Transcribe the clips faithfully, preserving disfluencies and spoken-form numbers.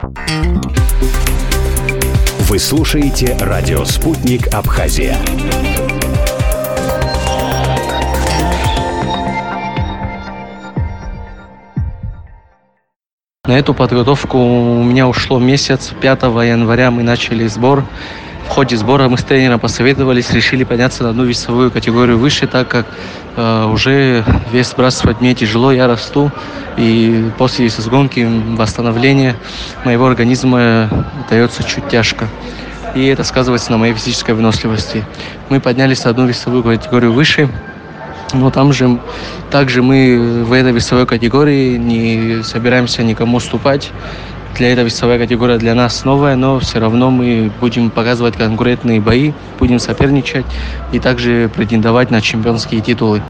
Вы слушаете радио «Спутник Абхазия». На эту подготовку у меня ушло месяц. пятого января мы начали сбор. В ходе сбора мы с тренером посоветовались, решили подняться на одну весовую категорию выше, так как э, уже вес сбрасывать мне тяжело, я расту. И после гонки восстановление моего организма дается чуть тяжко. И это сказывается на моей физической выносливости. Мы поднялись на одну весовую категорию выше. Но там же, также мы в этой весовой категории не собираемся никому уступать. Для этой весовой категории для нас новая, но все равно мы будем показывать конкурентные бои, будем соперничать и также претендовать на чемпионские титулы.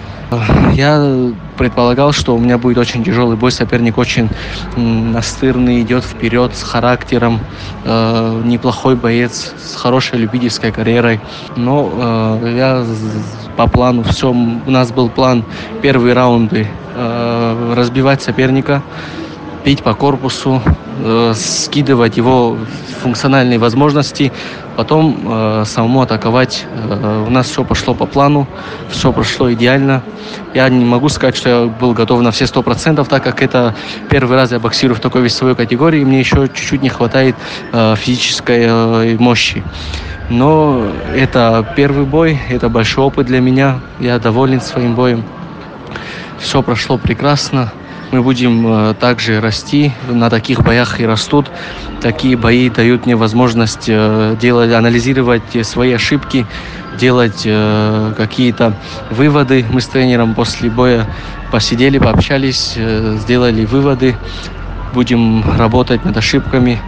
Я предполагал, что у меня будет очень тяжелый бой, соперник очень настырный, идет вперед с характером, э, неплохой боец с хорошей любительской карьерой. Но э, я по плану, все, у нас был план первые раунды э, разбивать соперника, бить по корпусу, э, скидывать его функциональные возможности, потом э, самому атаковать. Э, у нас все пошло по плану, все прошло идеально. Я не могу сказать, что я был готов на все сто процентов, так как это первый раз я боксирую в такой весовой категории, и мне еще чуть-чуть не хватает э, физической э, мощи. Но это первый бой, это большой опыт для меня, я доволен своим боем. Все прошло прекрасно. Мы будем э, также расти, на таких боях и растут. Такие бои дают мне возможность э, делать, анализировать свои ошибки, делать э, какие-то выводы. Мы с тренером после боя посидели, пообщались, э, сделали выводы. Будем работать над ошибками.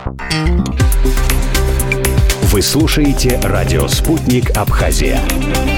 Вы слушаете радио «Спутник Абхазия».